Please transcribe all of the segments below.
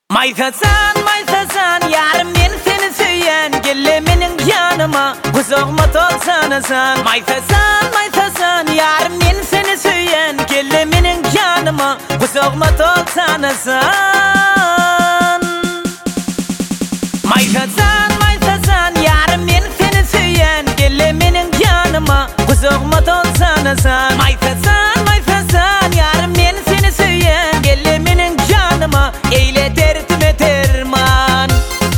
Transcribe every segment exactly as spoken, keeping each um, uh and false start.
Maytasan, maytasan, yarım men seni söyyen, gelle menin yanıma, kuzogma tolsanasan. Maytasan, maytasan, yarım men seni söyyen, gelle menin yanıma, kuzogma tolsanasan. Maytasan, maytasan, yarım men seni söyyen, gelle menin yanıma, kuzogma tolsanasan. Maytasan, maytasan, yarım men seni söyyen, gelle menin yanıma, eyle dertime derman.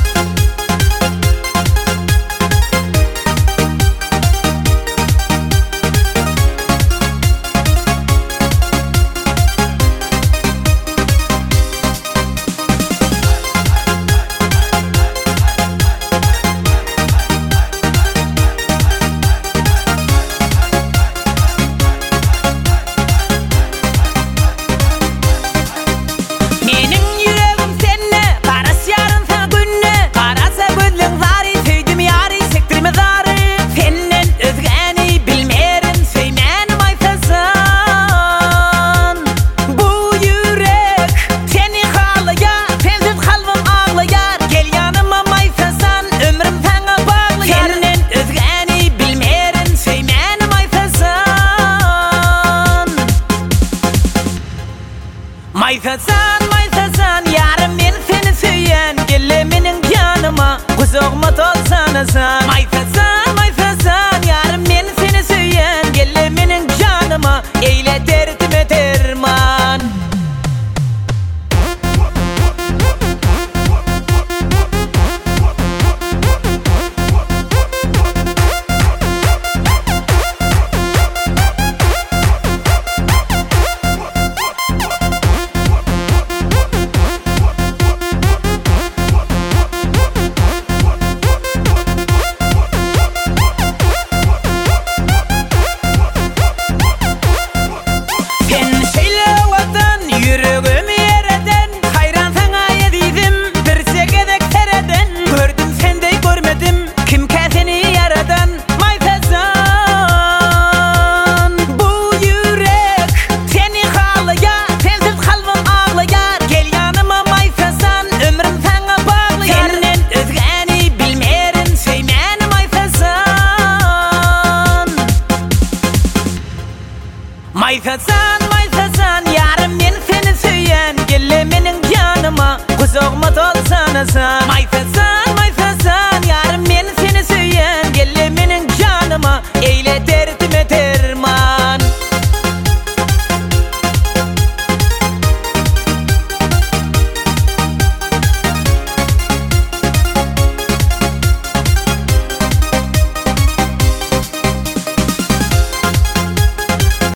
Maytasan, maytasan, yarım men seni söyyen, gelle menin yanıma, kuzogma tolsanasan. Maytasan, maytasan, yarım men seni söyyen, gelle menin yanıma, eyle dertime derman. Maytasan